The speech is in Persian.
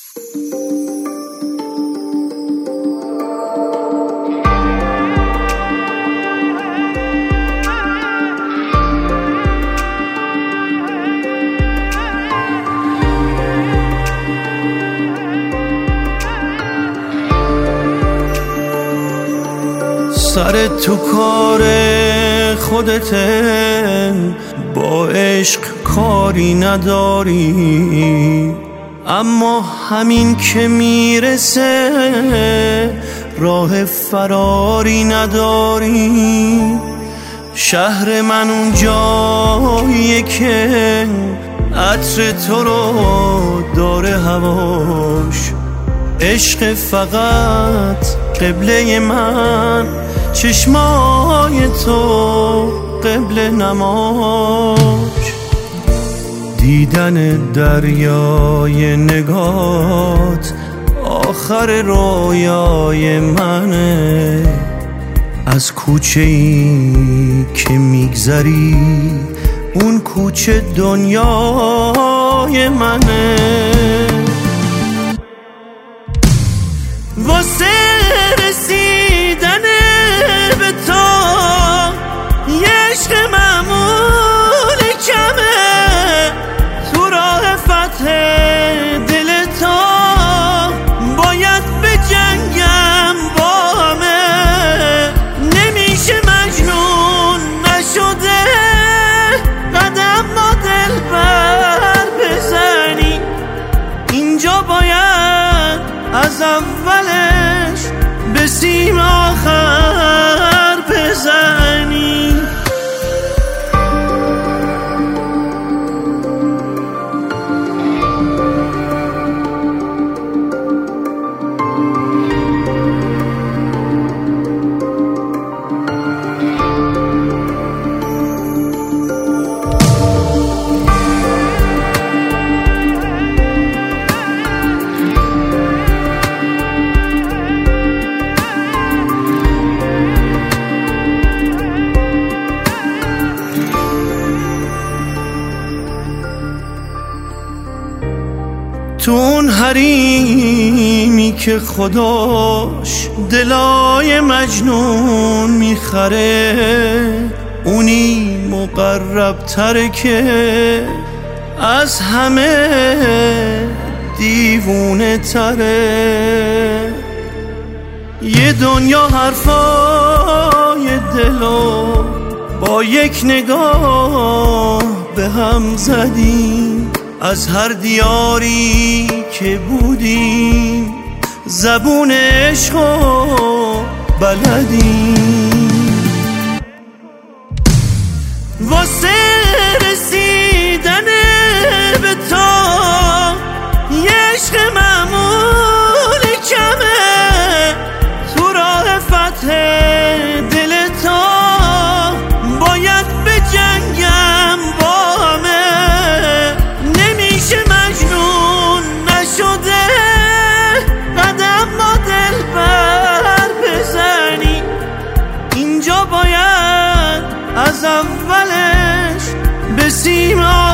سر تو کار خودته، با عشق کاری نداری، اما همین که میرسه راه فراری نداری. شهر من اون جاییه که عطر تو رو داره هواش، عشق فقط قبله من، چشمای تو قبله نماش. دیدن دریای نگات آخر رویای منه، از کوچه ای که میگذری اون کوچه دنیای منه. واسه رسیدن به تو یه عشق معمول کمه، تو راه فتح دل تو باید به جنگم با همه. نمیشه مجنون نشده قدم با دل بر بزنی، اینجا باید از اولش به سیم آخر بزنی. تو اون حریمی که خداش دلای مجنون میخره، اونی مقرب تره که از همه دیوونه تره. یه دنیا حرفای دلو با یک نگاه به هم زدیم، از هر دیاری که بودیم زبون عشقو بلدیم. واسه رسیدن به تو یه عشق معمول کمه، تو راه فتح دل تو باید به جنگم با همه. نمیشه مجنون نشده قدم با دل بر بزنی، اینجا باید از اولش به سیم